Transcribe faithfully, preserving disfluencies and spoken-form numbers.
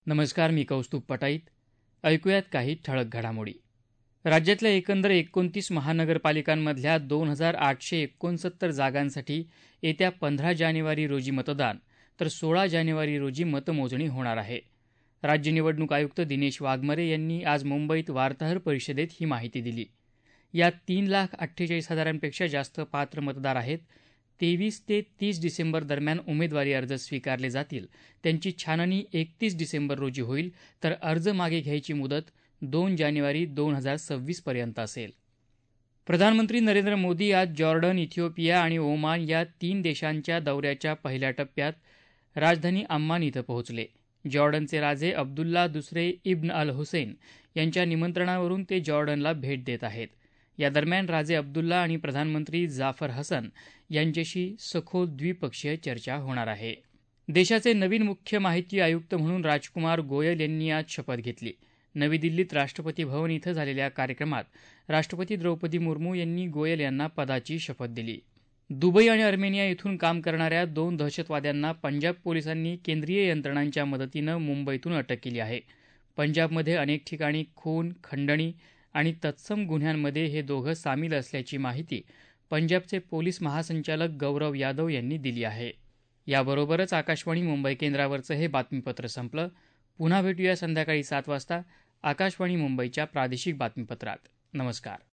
नमस्कार, मी कौस्तुभ पटाईत. ऐकूयात काही ठळक घडामोडी. राज्यातल्या एकंदर एकोणतीस महानगरपालिकांमधल्या दोन हजार आठशे एकोणसत्तर जागांसाठी येत्या पंधरा जानेवारी रोजी मतदान तर सोळा जानेवारी रोजी मतमोजणी होणार आहे. राज्य निवडणूक आयुक्त दिनेश वाघमारे यांनी आज मुंबईत वार्ताहर परिषदेत ही माहिती दिली. यात तीन लाख अठ्ठेचाळीस हजारांपेक्षा जास्त पात्र मतदार आहेत. तेवीस ते तीस डिसेंबर दरम्यान उमेदवारी अर्ज स्वीकारले जातील. त्यांची छाननी एकतीस डिसेंबर रोजी होईल, तर अर्ज मागे घ्यायची मुदत दोन जानेवारी दोन हजार सव्वीस पर्यंत असेल. प्रधानमंत्री नरेंद्र मोदी आज जॉर्डन, इथिओपिया आणि ओमान या तीन देशांच्या दौऱ्याच्या पहिल्या टप्प्यात राजधानी अम्मान इथं पोहोचले. जॉर्डनचे राजे अब्दुल्ला दुसरे इब्न अल हुसैन यांच्या निमंत्रणावरून ते जॉर्डनला भेट देत आहेत. या दरम्यान राजे अब्दुल्ला आणि प्रधानमंत्री जाफर हसन यांच्याशी सखोल द्विपक्षीय चर्चा होणार आहे. देशाचे नवीन मुख्य माहिती आयुक्त म्हणून राजकुमार गोयल यांनी आज शपथ घेतली. नवी दिल्लीत राष्ट्रपती भवन इथं झालेल्या कार्यक्रमात राष्ट्रपती द्रौपदी मुर्मू यांनी गोयल यांना पदाची शपथ दिली. दुबई आणि अर्मेनिया इथून काम करणाऱ्या दोन दहशतवाद्यांना पंजाब पोलिसांनी केंद्रीय यंत्रणांच्या मदतीनं मुंबईतून अटक केली आहे. पंजाबमध्ये अनेक ठिकाणी खून, खंडणी आणि तत्सम गुन्ह्यांमध्ये हे दोघं सामील असल्याची माहिती पंजाबचे पोलीस महासंचालक गौरव यादव यांनी दिली आहे. याबरोबरच आकाशवाणी मुंबई केंद्रावरचं हे बातमीपत्र संपलं. पुन्हा भेटूया संध्याकाळी सात वाजता आकाशवाणी मुंबईच्या प्रादेशिक बातमीपत्रात. नमस्कार.